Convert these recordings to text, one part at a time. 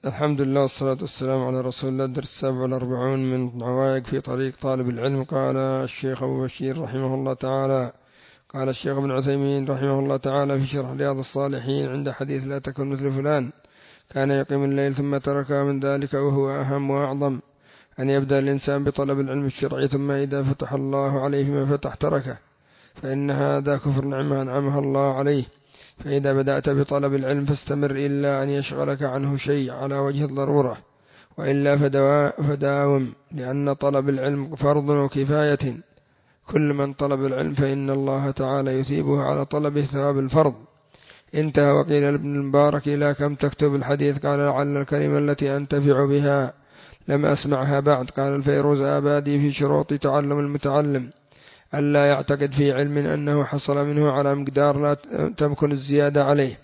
الحمد لله والصلاة والسلام على رسول الله. الدرس 47 من عوائق في طريق طالب العلم. قال الشيخ أبو بشير رحمه الله تعالى: قال الشيخ ابن عثيمين رحمه الله تعالى في شرح رياض الصالحين عند حديث لا تكن مثل فلان كان يقيم الليل ثم تركه من ذلك وهو أهم وأعظم أن يبدأ الإنسان بطلب العلم الشرعي ثم إذا فتح الله عليه فيما فتح تركه، فإن هذا كفر نعمة أنعمها الله عليه. فإذا بدأت بطلب العلم فاستمر إلا أن يشغلك عنه شيء على وجه الضرورة، وإلا فداوم، لأن طلب العلم فرض وكفاية. كل من طلب العلم فإن الله تعالى يثيبه على طلبه ثواب الفرض. انتهى. وقيل لابن المبارك: إلى كم تكتب الحديث؟ قال: لعل الكلمة التي أنتفع بها لم أسمعها بعد. قال الفيروز آبادي في شروط تعلم المتعلم: ألا يعتقد في علم أنه حصل منه على مقدار لا تمكن الزيادة عليه،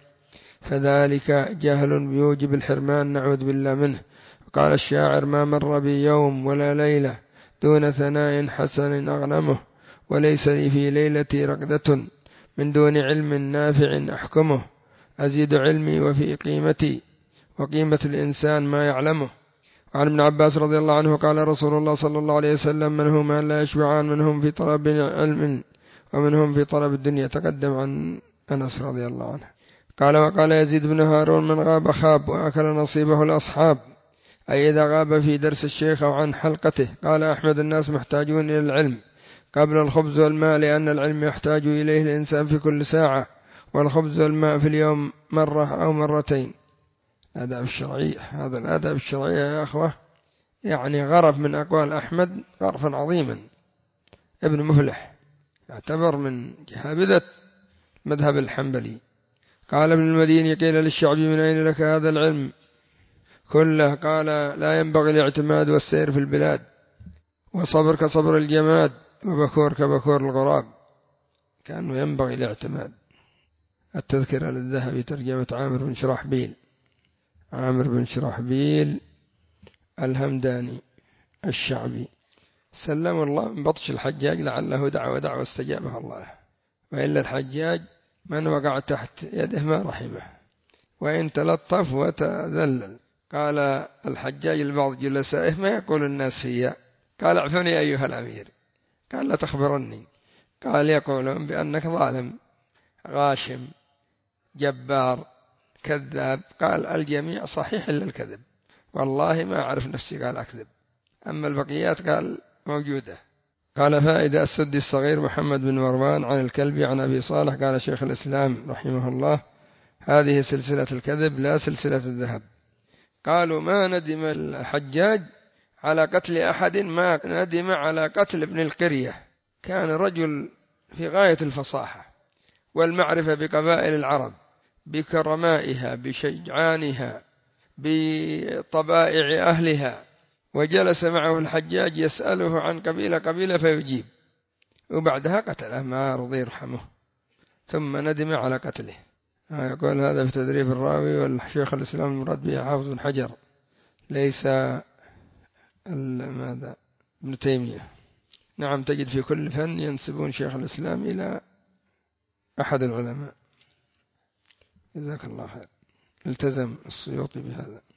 فذلك جهل يوجب الحرمان، نعوذ بالله منه. قال الشاعر: ما مر بي يوم ولا ليلة دون ثناء حسن أغنمه، وليس لي في ليلتي رقدة من دون علم نافع أحكمه. أزيد علمي وفي قيمتي، وقيمة الإنسان ما يعلمه. عن ابن عباس رضي الله عنه قال رسول الله صلى الله عليه وسلم: من هما لا يشبعان، منهم في طلب علم ومنهم في طلب الدنيا. تقدم عن أنس رضي الله عنه. قال: وقال يزيد بن هارون: من غاب خاب وأكل نصيبه الأصحاب، أي إذا غاب في درس الشيخ أو عن حلقته. قال أحمد: الناس محتاجون إلى العلم قبل الخبز والماء، لأن العلم يحتاج إليه الإنسان في كل ساعة، والخبز والماء في اليوم مرة أو مرتين. الآداب الشرعية، هذا الآداب الشرعية يا أخوة يعني غرف من أقوال أحمد غرفا عظيما. ابن مفلح يعتبر من جهابذة مذهب الحنبلي. قال ابن المديني: قيل للشعبي: من أين لك هذا العلم كله؟ قال: لا ينبغي الاعتماد والسير في البلاد، وصبر كصبر الجماد، وبكور كبكور الغراب. كأنه ينبغي الاعتماد. التذكرة للذهبي ترجمة عامر بن شرحبيل، عامر بن شرحبيل الهمداني الشعبي، سلم الله من بطش الحجاج، لعله دعوة استجابها الله له، وإلا الحجاج من وقع تحت يده ما رحمه، وإن تلطف وتذلل. قال الحجاج لبعض جلسائه: ما يقول الناس فيا؟ قال: اعفني أيها الأمير. قال: لا تخبرني. قال: يقولون بأنك ظالم غاشم جبار كذاب. قال: الجميع صحيح إلا الكذب، والله ما أعرف نفسي قال أكذب، أما البقيات قال موجودة. قال: فائدة: السدي الصغير محمد بن مروان عن الكلبي عن أبي صالح قال شيخ الإسلام رحمه الله: هذه سلسلة الكذب لا سلسلة الذهب. قالوا: ما ندم الحجاج على قتل أحد ما ندم على قتل ابن القرية. كان رجل في غاية الفصاحة والمعرفة بقبائل العرب، بكرمائها، بشجعانها، بطبائع أهلها، وجلس معه الحجاج يسأله عن قبيلة فيجيب، وبعدها قتله ما رضي يرحمه، ثم ندم على قتله. يقول هذا في تدريب الراوي، والشيخ الإسلام المراد به حافظ بن حجر، ليس ماذا ابن تيمية. نعم، تجد في كل فن ينسبون شيخ الإسلام إلى أحد العلماء. جزاك الله خير. التزم السيوطي بهذا.